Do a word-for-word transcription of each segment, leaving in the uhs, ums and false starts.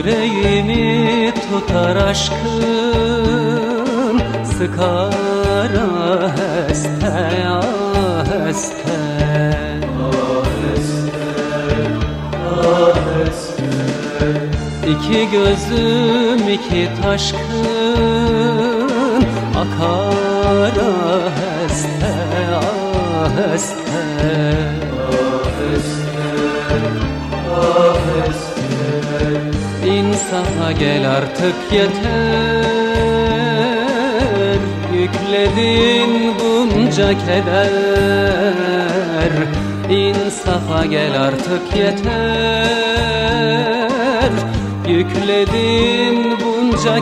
Yüreğimi tutar aşkın, sıkar aheste aheste. İki gözüm iki taşkın, akar aheste aheste. İnsafa gel artık yeter, yükledin bunca keder. İnsafa gel artık yeter, yükledin bunca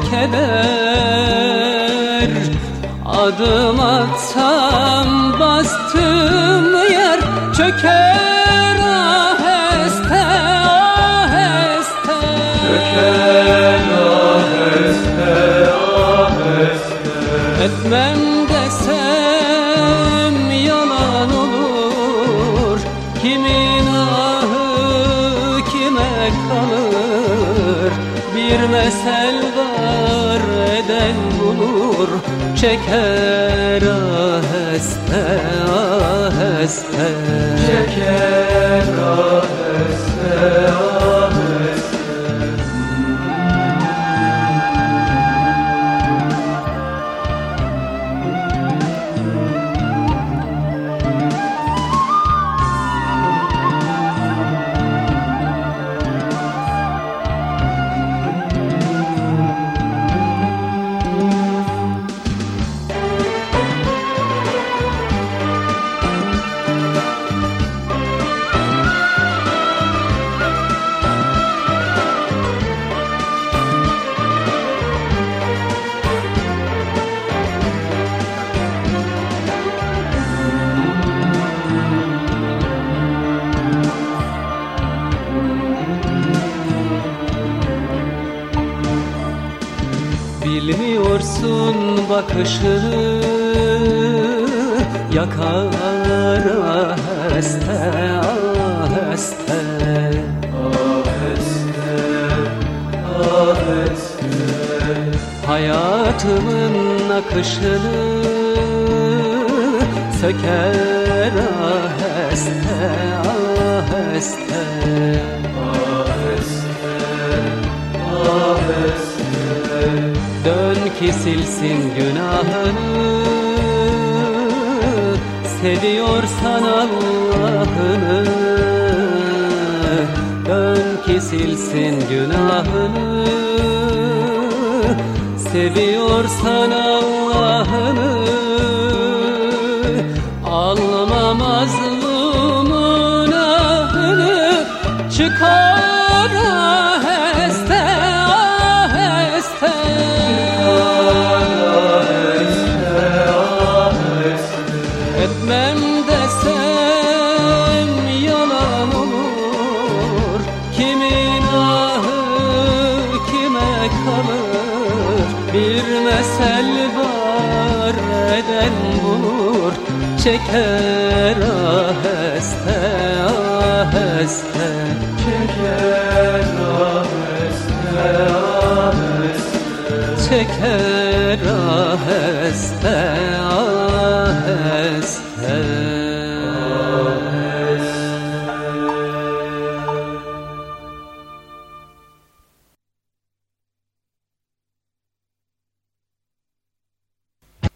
keder. Adım atsam bastığım yer çöker aheste aheste. Çöker aheste aheste. Etmem desem yalan olur, kimin ahı kime kalır. Bir mesel var eden bulur, çeker aheste aheste. Çeker aheste aheste. Bilmiyorsun bakışını yakar aheste aheste. Aheste aheste. Hayatımın akışını söker aheste aheste. Aheste aheste. Dön ki silsin günahını, seviyorsan Allah'ını. Dön ki silsin günahını, seviyorsan Allah'ını. Alma mazlumun ahını, çıkar aheste aheste. Etmem desem yalan olur, kimin ahı kime kalır. Bir mesel var eden bulur, çeker aheste aheste. Çeker aheste aheste. Çeker aheste aheste.